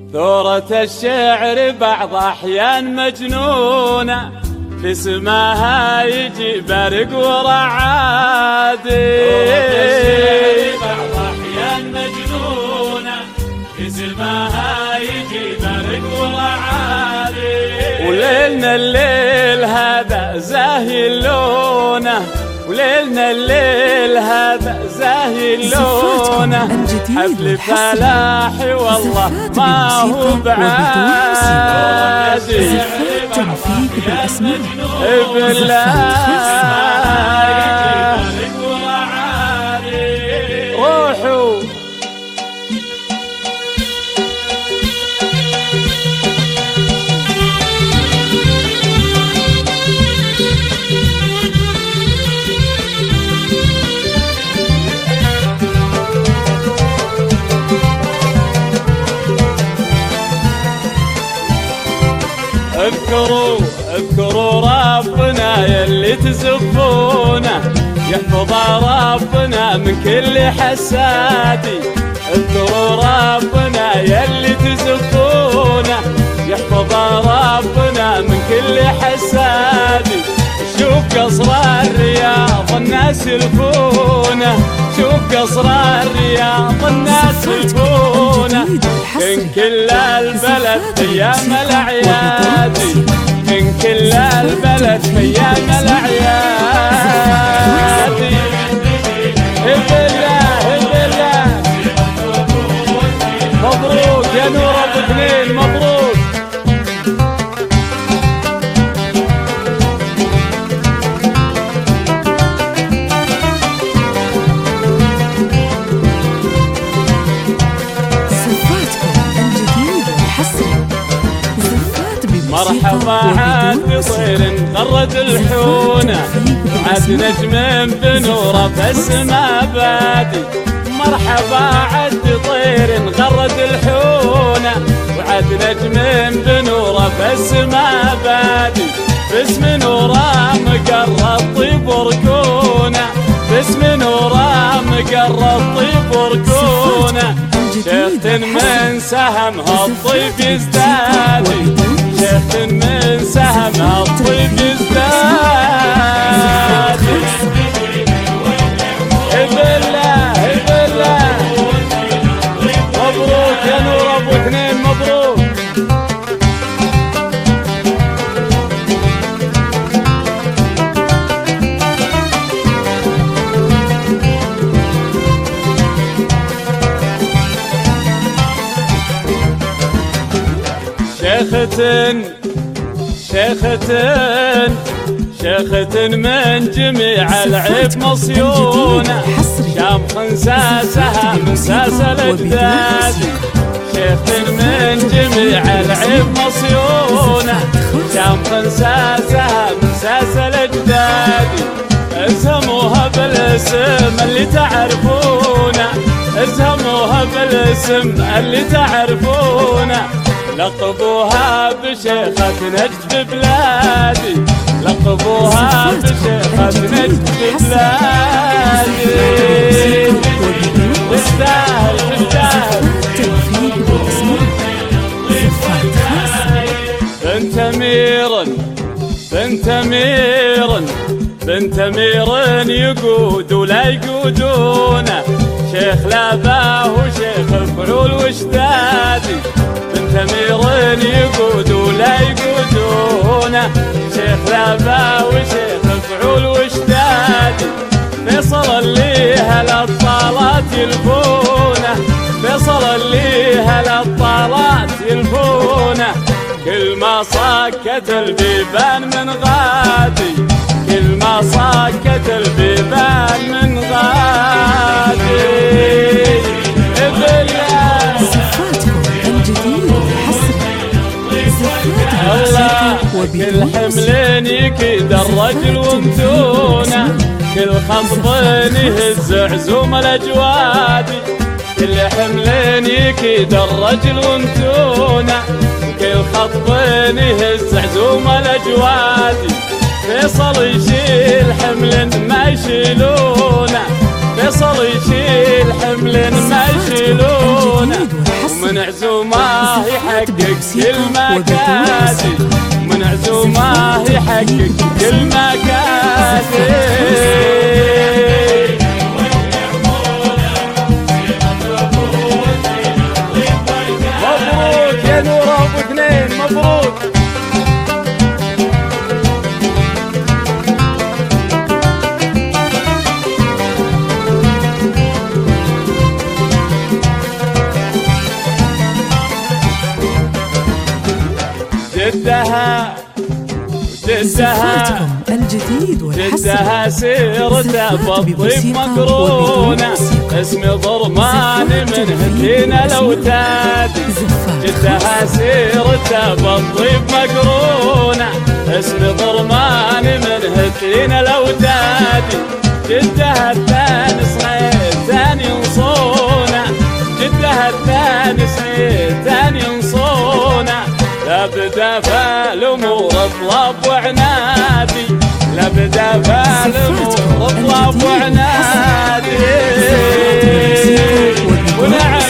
ثورة الشعر بعض أحيان مجنونة، في سماها يجي برق ورعادي. ثورة الشعر بعض أحيان مجنونة، في سماها يجي برق ورعادي. وليلنا الليل هذا زاهي لونه، وليلنا الليل هذا زاهي لونه، حفل فلاحي والله ما هو بعادي. بالله روحوا اذكروا ربنا يلي تزفونه، يحفظ ربنا من كل حسادي. اذكروا ربنا يلي تزفونه، يحفظ ربنا من كل حسادي. شوف قصر الرياض الناس يلفونه، شوف قصر الرياض الناس يلفونه. من كل البلد ايام الاعياد، من كل البلد ايام الاعياد. بالله بالله مبروك يا نور ابو اثنين، مبروك. مرحبا عاد بطير غرد الحونة، عاد نجم بنوره بسما بادي. مرحبا عاد بطير غرد الحونة، وعاد نجم بنوره بسما بادي. باسم نوره مقر الطيب وركونه، باسم نوره مقر الطيب وركونه. شيخت من سهمها الطيب يزدادي، شيخت من سهمها الطيب يزدادي. بالله بالله مبروك يا نور ابو اثنين، مبروك. شيخة من جميع العيب مصيونة، شام خنساسها من ساس الأجداد. شيخة من جميع العيب مصيونة، شام خنساسها من ساس الأجداد. اسهموها بالاسم اللي تعرفونه، اسهموها بالاسم اللي تعرفونه. لقبوها بشيخة نجد بلادي، لقبوها بشيخة نجد بلادي. تستاهل تستاهل. بنت أمير بنت أمير بنت أمير يقود ولا يقودونه، شيخ لاباه وشيخ الفعول وشدادي. بنت أمير يقود ولا يقودونه، شيخ لاباه وشيخ الفعول وشدادي. فيصل اللي هالأبطالات يلفونه، فيصل اللي هالأبطالات يلفونه. كل ما صكت البيبان من غادي، كل ما صكت البيبان من غادي. الله كل حملين يكيد الرجل ومتونه، كل خفضين يهز عزوم الاجوادي. كل حملين يكيد الرجل ومتونه، كل خطبين يهز عزوم الاجوادي. فيصل يشيل حمل ما يشيلونه، فيصل يشيل حمل ما يشيلونه، ومن عزومه يحقق كل مكاسب، من عزومه يحقق كل مكاسب. مبروك يا نور ابو اثنين، مبروك. جدها الجديد جدها سيرته بالطيب مقرونه، اسم ضرمان من هدينا الاوتاد. جدها سيرته بالطيب مقرونه، اسم ضرمان من هدينا الاوتاد. جدها الثاني صغير ثاني نصونه، جدها الثاني صغير ثاني نصونه. لابد فالامور اطلب وعنادي، لابد فالامور اطلب وعنادي. ونعم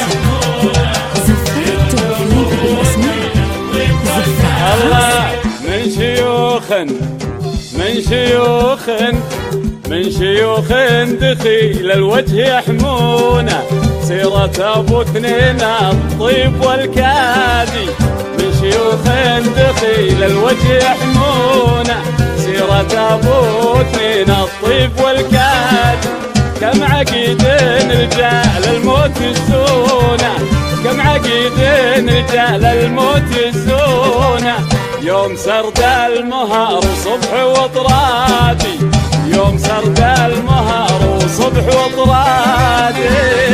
الله من شيوخ من شيوخ من شيوخ دخيل الوجه يحمونه، سيرة ابو اثنين الطيب والكادي. من شيوخ دخيل الوجه يحمونه، سيرة ابو اثنين الطيب والكادي. كم عقيد رجال الموت يزونه، كم عقيد رجال الموت يزونه. يوم سرد المهار وصبح وطرادي، يوم سرد المهار وصبح وطرادي.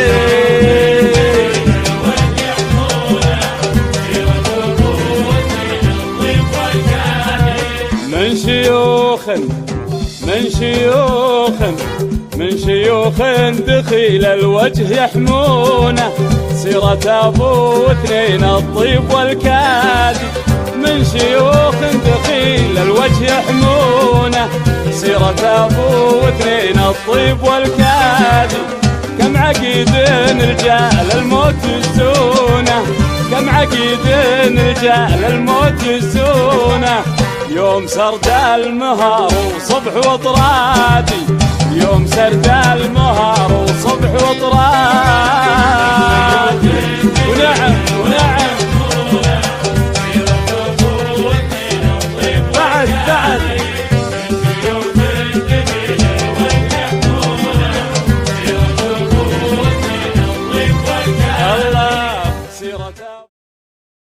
من شيوخ من شيوخ من شيوخ دخيل الوجه يحمونه، سيرة ابو اثنين الطيب والكادي. من شيوخ دخيل الوجه يحمونه، سيرة ابو اثنين الطيب والكادي. كم عقيد رجال الموت يزونه، كم عقيد رجال الموت يزونه. يوم سرد المهار وصبح وطرادي، يوم سرد المهار وصبح وطرادي. ونعم